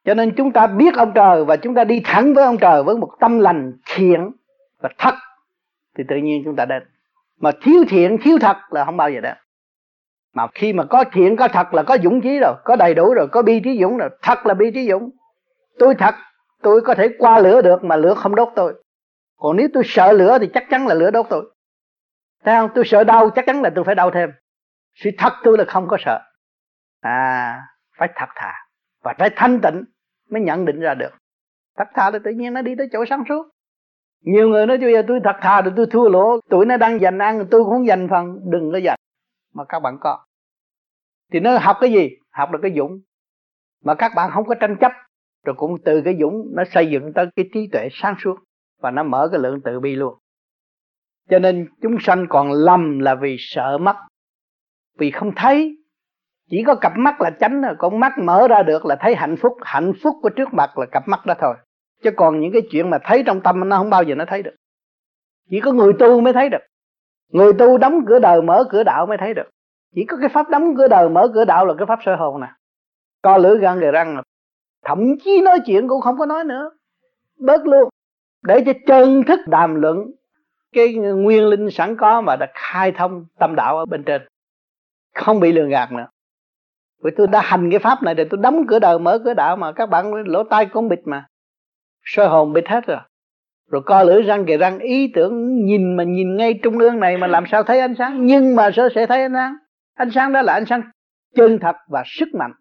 Cho nên chúng ta biết ông trời và chúng ta đi thẳng với ông trời với một tâm lành thiện và thật thì tự nhiên chúng ta đến. Mà thiếu thiện thiếu thật là không bao giờ đến. Mà khi mà có thiện có thật là có dũng chí rồi, có đầy đủ rồi, có bi trí dũng rồi. Thật là bi trí dũng. Tôi thật, tôi có thể qua lửa được mà lửa không đốt tôi. Còn nếu tôi sợ lửa thì chắc chắn là lửa đốt tôi. Thấy không? Tôi sợ đau chắc chắn là tôi phải đau thêm. Sự thật tôi là không có sợ. Phải thật thà và phải thanh tịnh mới nhận định ra được. Thật thà thì tự nhiên nó đi tới chỗ sáng suốt. Nhiều người nói bây giờ tôi thật thà rồi tôi thua lỗ, tụi nó đang giành ăn tôi cũng không giành phần. Đừng có giành mà các bạn có. Thì nó học cái gì? Học được cái dũng. Mà các bạn không có tranh chấp. Rồi cũng từ cái dũng nó xây dựng tới cái trí tuệ sáng suốt. Và nó mở cái lượng từ bi luôn. Cho nên chúng sanh còn lầm là vì sợ mắt. Vì không thấy. Chỉ có cặp mắt là tránh rồi. Con mắt mở ra được là thấy hạnh phúc. Hạnh phúc của trước mặt là cặp mắt đó thôi. Chứ còn những cái chuyện mà thấy trong tâm nó không bao giờ nó thấy được. Chỉ có người tu mới thấy được. Người tu đóng cửa đời mở cửa đạo mới thấy được. Chỉ có cái pháp đóng cửa đời mở cửa đạo là cái pháp soi hồn nè. Co lưỡi gan gờ răng. Thậm chí nói chuyện cũng không có nói nữa. Bớt luôn. Để cho chân thức đàm luận cái nguyên linh sẵn có mà đã khai thông tâm đạo ở bên trên. Không bị lường gạt nữa. Vì tôi đã hành cái pháp này để tôi đóng cửa đời mở cửa đạo mà các bạn lỗ tai cũng bịt mà. Soi hồn bịt hết rồi. Rồi co lưỡi răng kề răng ý tưởng nhìn mà nhìn ngay trung ương này mà làm sao thấy ánh sáng. Nhưng mà sẽ thấy ánh sáng. Ánh sáng đó là ánh sáng chân thật và sức mạnh.